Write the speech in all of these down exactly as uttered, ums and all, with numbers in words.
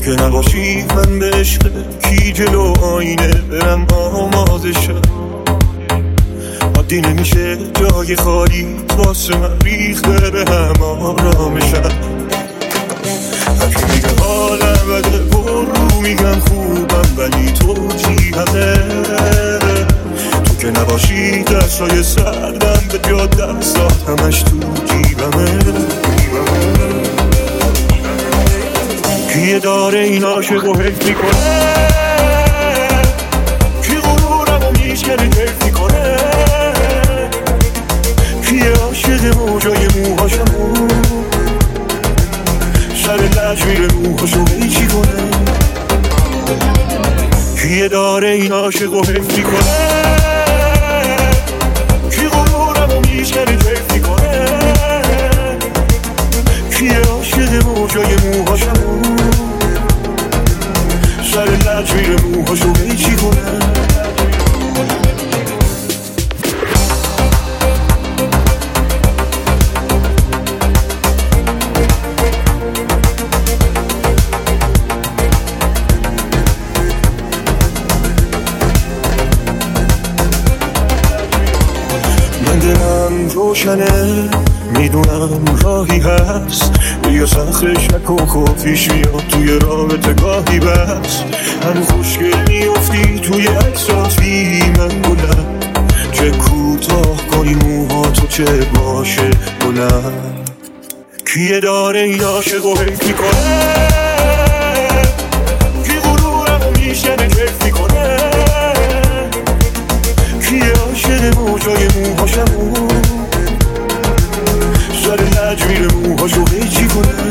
که نباشی من به عشق کی جلو آینه برم آماده عادی نمیشه جای خالی واسه من ریخته به هم آرامشم. هرکی میگه حالم بده پر رو میگم خوبم ولی تو جیبمه. تو که نباشی دستای سردم به جاد دستات همش تو جیبمه. کیه داره این عاشق و حیف میکنه؟ کی غرورم و میشکنه کیف میکنه؟ کیه عاشق موجای موهاشمو سر لج میره موهاشو بیچی کنه؟ کیه داره این عاشق و حیف میکنه؟ کی غرورم و میشکنه کیف میکنه؟ کیه عاشق موجای موهاشمو سر لج میره موهاشو بیچی کنه؟ من دلم روشنه میدونم راهی هست بیا سخرش نکن خود پیش میاد توی رابطه گاهی بس هنو خوشگل میافتی توی عکسات بی من بلند چه کوتاه کنی موها تو چه باشه بلند. کیه داره این عاشق و حیف میکنه؟ کی غرورم و میشنه کیف میکنه؟ کیه عاشق موجای موهاشمو سر لج میره موهاشو بیچی کنه؟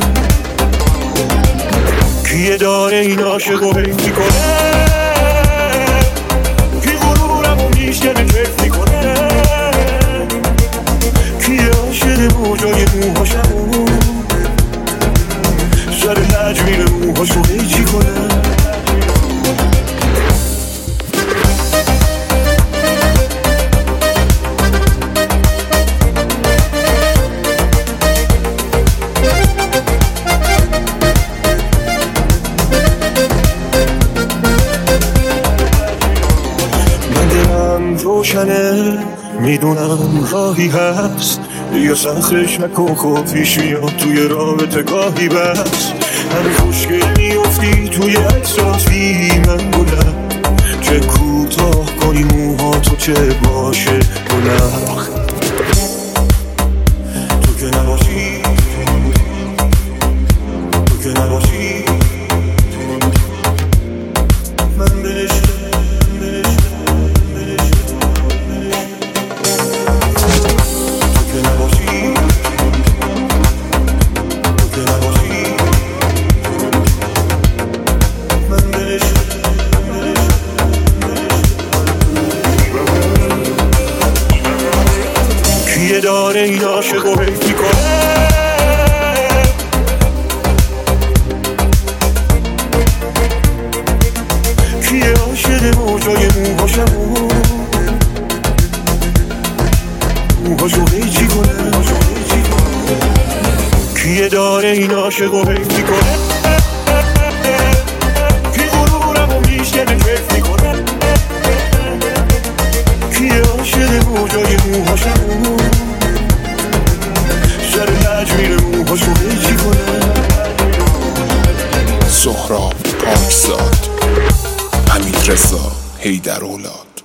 کیه داره این عاشق و حیف میکنه؟ کی غرورم و میشکنه کیف میکنه؟ کیه عاشق موجای موهاشمو سر لج میره موهاشو بیچی کنه؟ روشنه میدونم راهی هست بیا سخرش نکن خود پیش میاد توی رابطه گاهی بس هنو خوشگل میافتی توی عکسات بی من بلند چه کوتاه کنی موها تو چه باشه بلند. تو که نباشی تو که نباشی من به عشق داره این عاشق و حیف میکنه؟ کیه عاشق موجای موهاشمو موهاشو بیچی کنه؟ کیه داره این عاشق و حیف میکنه؟ کی غرورم و میشکنه کیف میکنه؟ کیه عاشق موجای موهاشمو سر لج میره موهاشو بیچی کنه؟ سهراب پاکزاد، حمیدرضا حیدرولاد.